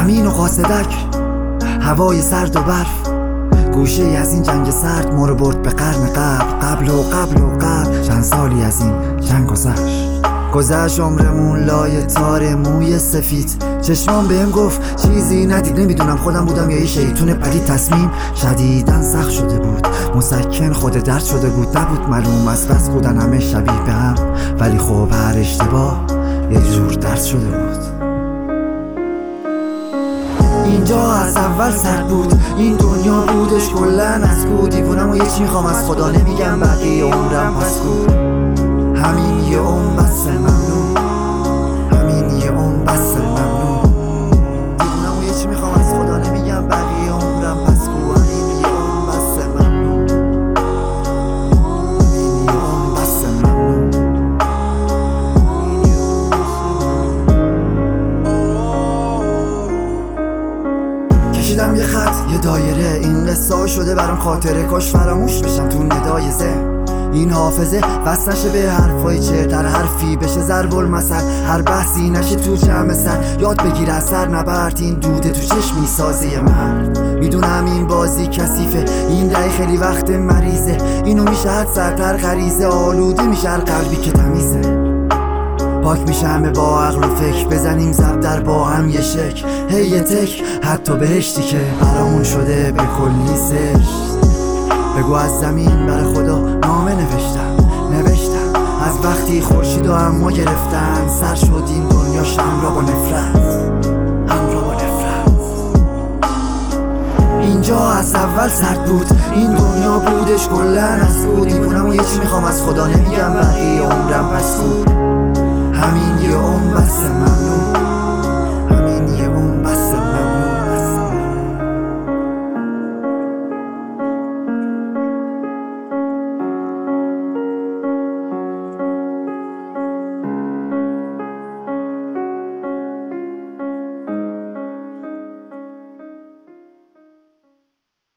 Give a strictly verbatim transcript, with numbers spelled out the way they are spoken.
زمین و قاصدک، هوای سرد و برف، گوشه ای از این جنگ سرد ما رو برد به قرن قبل. قبل و قبل و قبل چند سالی از این جنگ گذشت. گذشت عمرمون لای تار موی سفید. چشمام بهم گفت چیزی ندید. نمیدونم خودم بودم یا یه شیطون پلید. تصمیم شدیدن سخت شده بود، مسکن خود درد شده بود. نبود معلوم از بس بودن همه شبیه به هم، ولی خب هر اشتباه یه جور درد شده بود. اینجا از اول سرد بود، این دنیا بودش کلن از کو. دیوونم و یه چی میخوام از خدا، نمیگم بقیه عمرم پس کو. همین یه عمر بس ممنون، همین یه عمر بس ممنون. دیوونم و یه چی میخوام از خدا، نمیگم بقیه عمرم پس کو. همین یه عمر بس ممنون، همین یه عمر بس ممنون. کشیدم یه خط یه دایره، این قصه ها شده برام خاطره. کاش فراموش بشم تو ندای ذهن، این حافظه بس نشه به حرفای چه در حرفی بشه ضرب المثل. هر بحثی نشه تو جمع سر، یاد بگیر از سر نبرد. این دوده تو چشمی سازه یه مرد. میدونم این بازی کثیفه، این دهی خیلی وقت مریضه. اینو میشه حد سرتر غریزه، آلوده میشه هر قلبی که تمیزه. پاک میشه همه با عقل و فکر، بزنیم زب در با هم یه شک. هی یه تک حتی بهشتی که برامون شده به کلی زشت. بگو از زمین برای خدا نامه نوشتم، نوشتم از وقتی خورشید و اما گرفتن. سر شد این دنیا شمرا با نفرت، همرا با نفرت. اینجا از اول سرد بود، این دنیا بودش کلن از کو. دیوونم و یه چی میخوام از خدا، نمیگم بقیه عمرم پس کو. همین یه عمر بس ممنون.